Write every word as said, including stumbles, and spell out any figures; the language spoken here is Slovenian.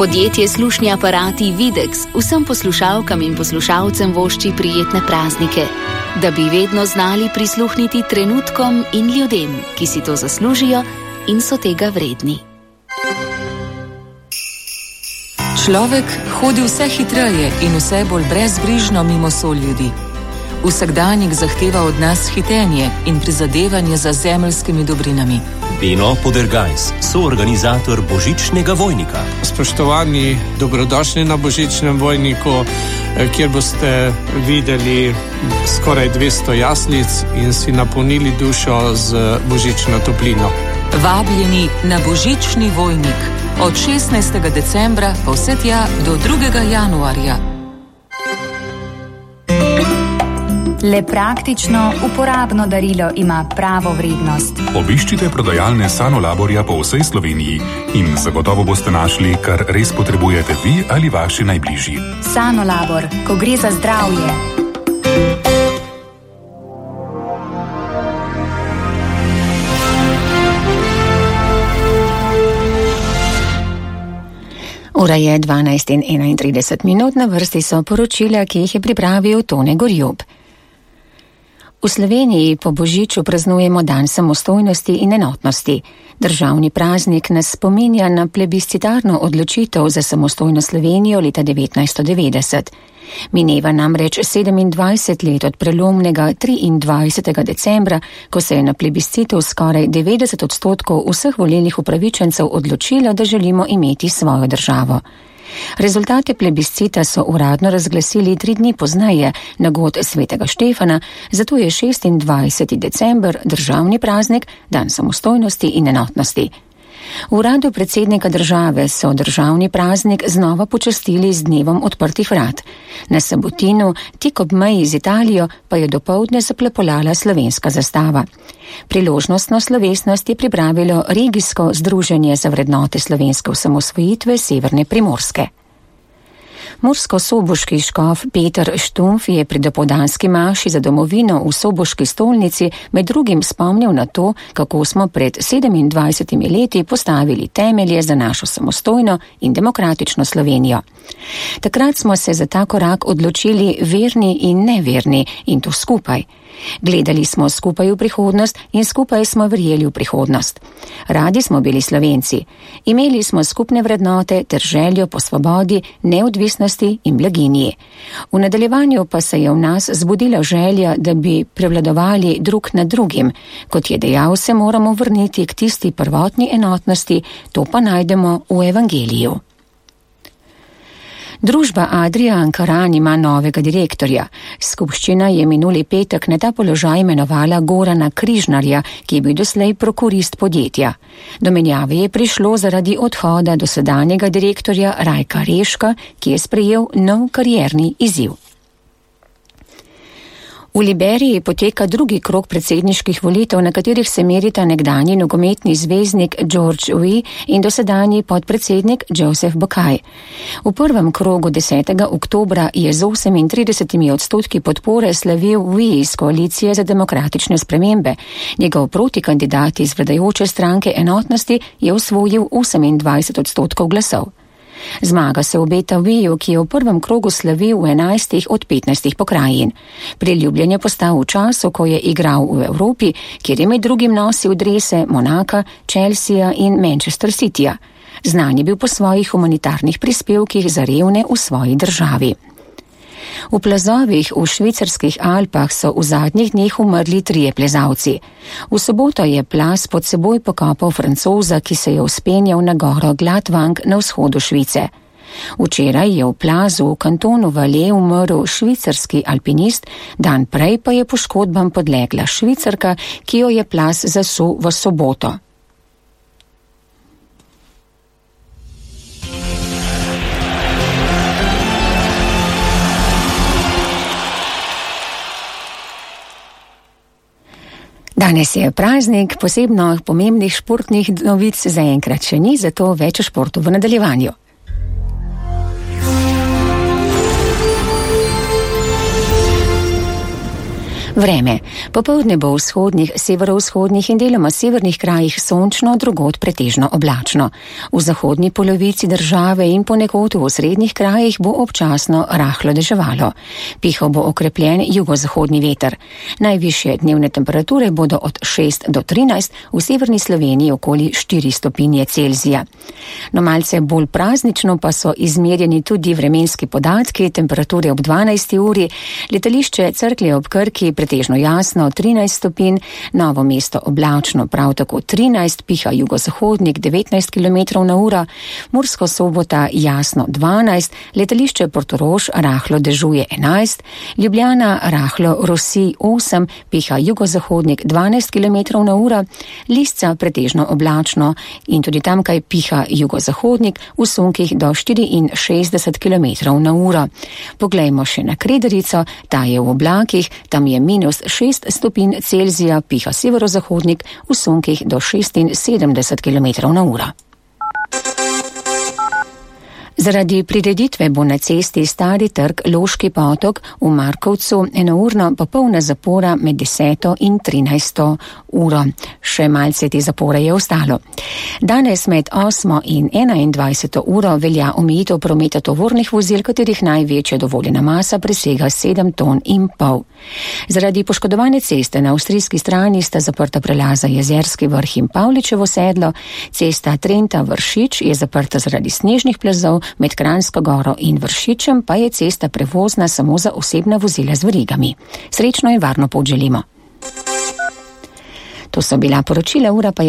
Podjetje Slušni aparati Videx vsem poslušalkam in poslušalcem vošči prijetne praznike, da bi vedno znali prisluhniti trenutkom in ljudem, ki si to zaslužijo in so tega vredni. Človek hodi vse hitreje in vse bolj brezbrižno mimo soljudi. Vsakdanjik zahteva od nas hitenje in prizadevanje za zemeljskimi dobrinami. Beno Podergajs, soorganizator Božičnega Vojnika. Spoštovani, dobrodošli na Božičnem Vojniku, kjer boste videli skoraj dvesto jaslic in si napolnili dušo z božično toplino. Vabljeni na Božični Vojnik od šestnajstega decembra pa vse tja do drugega januarja. Le praktično, uporabno darilo ima pravo vrednost. Obiščite prodajalne Sanolaborja po vsej Sloveniji in zagotovo boste našli, kar res potrebujete vi ali vaši najbližji. Sanolabor, ko gre za zdravje. Ura je dvanajst in enaintrideset minut, na vrsti so poročila, ki jih je pripravil Tone Gorjub. V Sloveniji po Božiču praznujemo dan samostojnosti in enotnosti. Državni praznik nas spominja na plebiscitarno odločitev za samostojno Slovenijo leta devetnajststo devetdeset. Mineva namreč sedemindvajset let od prelomnega triindvajsetega decembra, ko se je na plebiscitu skoraj devetdeset odstotkov vseh volilnih upravičencev odločilo, da želimo imeti svojo državo. Rezultate plebiscita so uradno razglasili tri dni pozneje, na god svetega Štefana, zato je šestindvajseti december državni praznik, dan samostojnosti in enotnosti. V uradu predsednika države so državni praznik znova počastili z dnevom odprtih vrat. Na Sabotinu, tik ob meji z Italijo, pa je dopoldne zaplepolala slovenska zastava. Priložnostno slovesnost je pripravilo regijsko združenje za vrednote slovenske osamosvojitve Severne Primorske. Mursko-soboški škof Peter Štumf je pri dopoldanski maši za domovino v soboški stolnici med drugim spomnil na to, kako smo pred sedemindvajsetimi leti postavili temelje za našo samostojno in demokratično Slovenijo. Takrat smo se za ta korak odločili verni in neverni in to skupaj. Gledali smo skupaj v prihodnost in skupaj smo verjeli v prihodnost. Radi smo bili Slovenci. Imeli smo skupne vrednote ter željo po svobodi, neodvisnosti in blaginji. V nadaljevanju pa se je v nas zbudila želja, da bi prevladovali drug nad drugim. Kot je dejal, se moramo vrniti k tisti prvotni enotnosti, to pa najdemo v Evangeliju. Družba Adria Ankaran ima novega direktorja. Skupščina je minuli petek na ta položaj imenovala Gorana Križnarja, ki je bil doslej prokurist podjetja. Do menjave je prišlo zaradi odhoda dosedanjega direktorja Rajka Reška, ki je sprejel nov karierni izziv. V Liberiji poteka drugi krog predsedniških volitev, na katerih se merita nekdanji nogometni zvezdnik George Weah in dosedanji podpredsednik Joseph Boakai. V prvem krogu desetega oktobra je z osemintridesetimi odstotki podpore slavil Weah iz koalicije za demokratične spremembe. Njegov protikandidat iz vladajoče stranke Enotnosti je osvojil osemindvajset odstotkov glasov. Zmaga se obeta Weahu, ki je v prvem krogu slavil v enajstih od petnajstih pokrajin. Priljubljen je postal v času, ko je igral v Evropi, kjer je med drugim nosil drese Monaka, Chelsea in Manchester Cityja. Znan je bil po svojih humanitarnih prispevkih za revne v svoji državi. V plazovih v švicarskih Alpah so v zadnjih dneh umrli trije plezalci. V soboto je plaz pod seboj pokopal Francoza, ki se je vzpenjal na goro Gladwang na vzhodu Švice. Včeraj je v plazu v kantonu Valais umrl švicarski alpinist, dan prej pa je poškodbam podlegla Švicarka, ki jo je plaz zasul v soboto. Danes je praznik, posebno pomembnih športnih novic zaenkrat še ni, zato več o športu v nadaljevanju. Vreme. Popoldne bo v vzhodnih, severovzhodnih in deloma severnih krajih sončno, drugod pretežno oblačno. V zahodni polovici države in ponekod v osrednjih krajih bo občasno rahlo deževalo. Pihal bo okrepljen jugozahodni veter. Najvišje dnevne temperature bodo od šest do trinajst, v severni Sloveniji okoli štiri stopinje Celzija. No, malce bolj praznično pa so izmerjeni tudi vremenski podatki, temperature ob dvanajsti uri, letališče Cerklje ob Krki pretežno jasno trinajst stopinj, Novo mesto oblačno prav tako trinajst, piha jugozahodnik devetnajst kilometrov na uro, Murska Sobota jasno dvanajst, letališče Portorož rahlo dežuje enajst, Ljubljana rahlo rosi osem, piha jugozahodnik dvanajst kilometrov na uro, Lisca pretežno oblačno in tudi tamkaj piha jugozahodnik v sunkih do štiriinšestdeset kilometrov na uro. Poglejmo še na Kredarico, ta je v oblakih, tam je minus šest stopinj Celzija, piha severozahodnik v sunkih do šestinsedemdeset kilometrov na uro. Zaradi prireditve bo na cesti Stari trg Loški potok v Markovcu enourno popolna zapora med deseto in trinajsto uro. Še malce te zapore je ostalo. Danes med osmo in enaindvajseto uro velja omejitev prometa tovornih vozil, katerih največja dovoljena masa presega sedem ton in pol. Zaradi poškodovane ceste na avstrijski strani sta zaprta prelaza Jezerski vrh in Pavličevo sedlo, cesta Trenta-Vršič je zaprta zaradi snežnih plazov, med Kranjsko goro in Vršičem pa je cesta prevozna samo za osebna vozila z verigami. Srečno in varno pot želimo. To so bila poročila, ura pa je